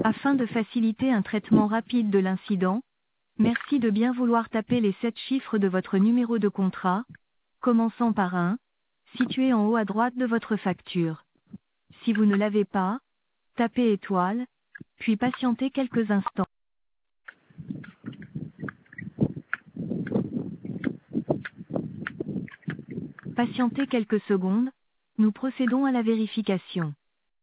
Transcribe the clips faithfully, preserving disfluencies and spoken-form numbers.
Afin de faciliter un traitement rapide de l'incident, merci de bien vouloir taper les sept chiffres de votre numéro de contrat, commençant par un, situé en haut à droite de votre facture. Si vous ne l'avez pas, tapez étoile, puis patientez quelques instants. Patientez quelques secondes, nous procédons à la vérification.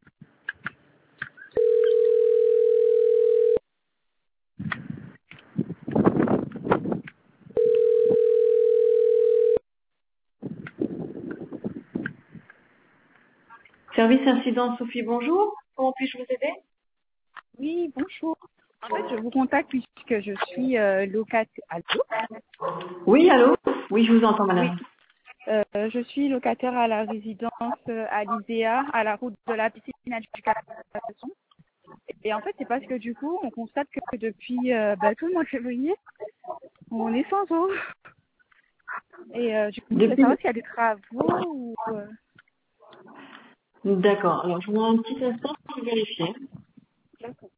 Service incident Sophie, bonjour. Comment puis-je vous aider? Oui, bonjour. En fait, je vous contacte puisque je suis euh, locataire. Allô? Oui, allô? Oui, je vous entends, Oui. madame. Euh, je suis locataire à la résidence euh, à l'ISEA, à la route de la piscine d'éducation. Et en fait, c'est parce que du coup, on constate que depuis euh, bah, tout le mois de février, on est sans eau. Et euh, du coup, je voulais Depuis... savoir s'il y a des travaux ou... euh, D'accord. Alors, je vous demande un petit instant pour vérifier. D'accord.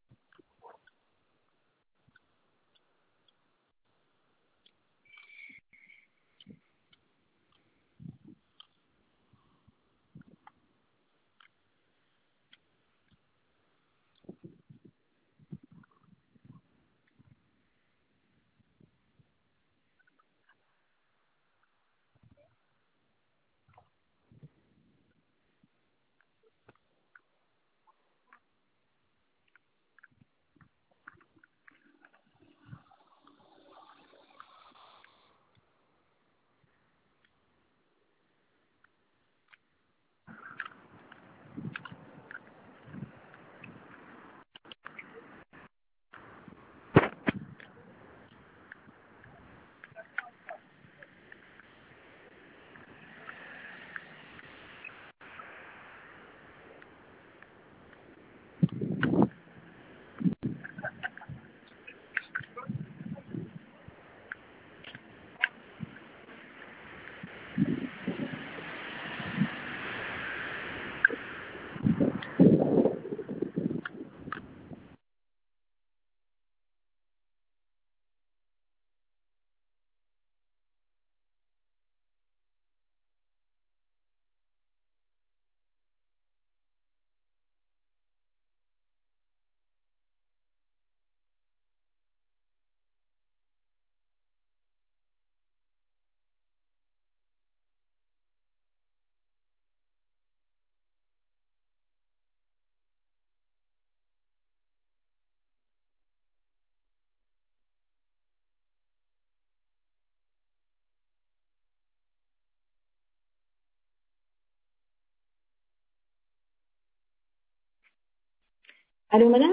Allô, madame?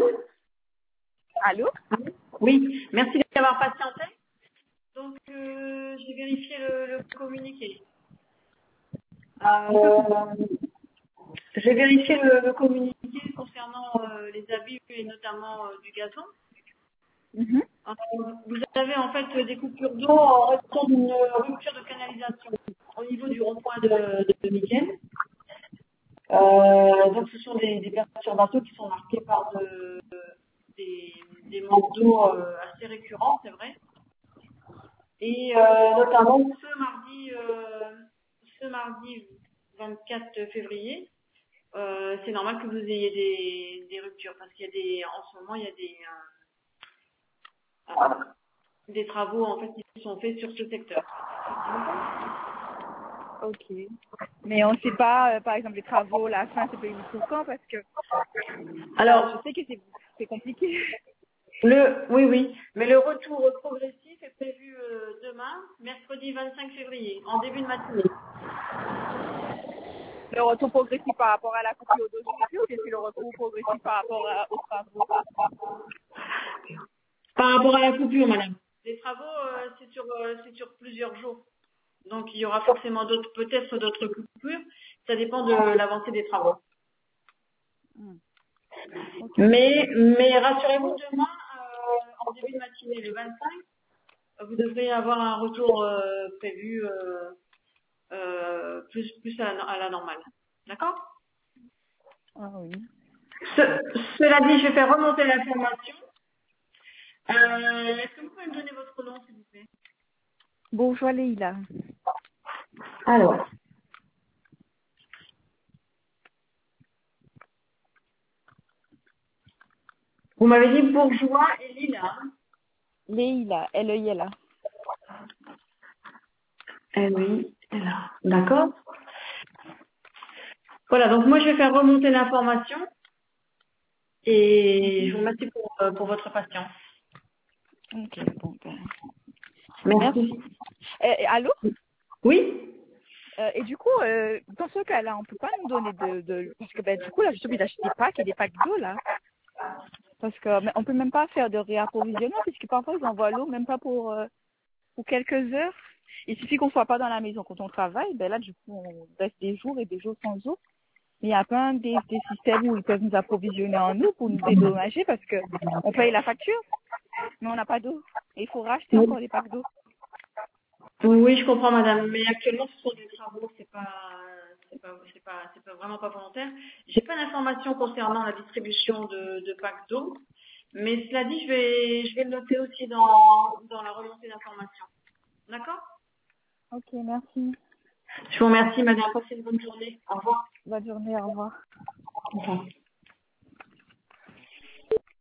Allô? Oui, merci d'avoir patienté. Donc, euh, j'ai vérifié le, le communiqué. Euh, j'ai vérifié le, le communiqué concernant euh, les abus et notamment euh, du gazon. Mhm. Euh, vous avez en fait des coupures d'eau en raison d'une rupture de canalisation au niveau du rond-point de, de, de Miguel. Euh, donc, ce sont des, des perturbations qui sont marquées par de, des, des manques d'eau euh, assez récurrents, c'est vrai. Et euh, notamment ce mardi, euh, ce mardi vingt-quatre février, euh, c'est normal que vous ayez des, des ruptures parce qu'il y a des, en ce moment, il y a des, euh, euh, des travaux en fait qui sont faits sur ce secteur. Ok. Mais on ne sait pas, euh, par exemple, les travaux, la fin, c'est prévu pour quand? Parce que bah, je Alors, sais que c'est c'est compliqué. le, oui, oui, mais le retour progressif est prévu euh, demain, mercredi vingt-cinq février, en début de matinée. Le retour progressif par rapport à la coupure d'aujourd'hui ou bien c'est le retour progressif par rapport à- aux travaux? Par rapport à la coupure, madame. Les travaux, euh, c'est sur, euh, c'est sur plusieurs jours. Donc, il y aura forcément d'autres, peut-être d'autres coupures. Ça dépend de l'avancée des travaux. Hmm. Ok. Mais, mais rassurez-vous, demain, euh, en début de matinée, le vingt-cinq, vous devrez avoir un retour euh, prévu euh, euh, plus, plus à, à la normale. D'accord? Ah oui. Ce- cela dit, je vais faire remonter l'information. Euh, Est-ce que vous pouvez me donner votre nom, s'il vous plaît? Bourgeois Leïla. Alors, vous m'avez dit Bourgeois et Lila. Leïla, L E I L A. Eh oui, là. D'accord. Voilà, donc moi je vais faire remonter l'information et je vous remercie pour, euh, pour votre patience. Ok, bon, ben, Merci. merci. Eh, eh, allô? Oui? Euh, et du coup, euh, dans ce cas-là, on peut pas nous donner de, de... Parce que ben, du coup, là, je suis obligée d'acheter des packs et des packs d'eau, là. Parce que mais on peut même pas faire de réapprovisionnement, puisque parfois, ils envoient l'eau, même pas pour, euh, pour quelques heures. Il suffit qu'on soit pas dans la maison quand on travaille. Ben là, du coup, on reste des jours et des jours sans eau. Mais il y a plein des, des systèmes où ils peuvent nous approvisionner en eau pour nous dédommager parce que on paye la facture, mais on n'a pas d'eau. Et il faut racheter Oui. encore des packs d'eau. Oui, je comprends, madame, mais actuellement ce sont des travaux, c'est pas, c'est pas, c'est pas, c'est pas vraiment pas volontaire. J'ai pas d'informations concernant la distribution de, de packs d'eau, mais cela dit, je vais, je vais le noter aussi dans, dans la remontée d'informations. D'accord? Ok, merci. Je vous remercie, madame. Passez une bonne journée. Au revoir. Bonne journée, au revoir. Au revoir.